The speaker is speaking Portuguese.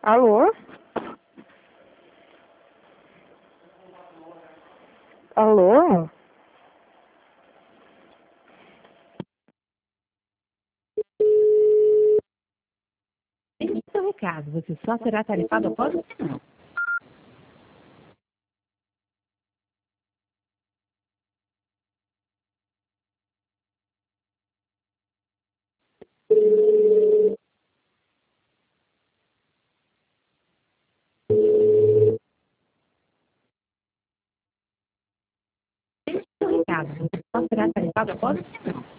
Alô? Alô? Em seu recado, você só será tarifado após o final. Em seu recado, você só será tarifado após o final.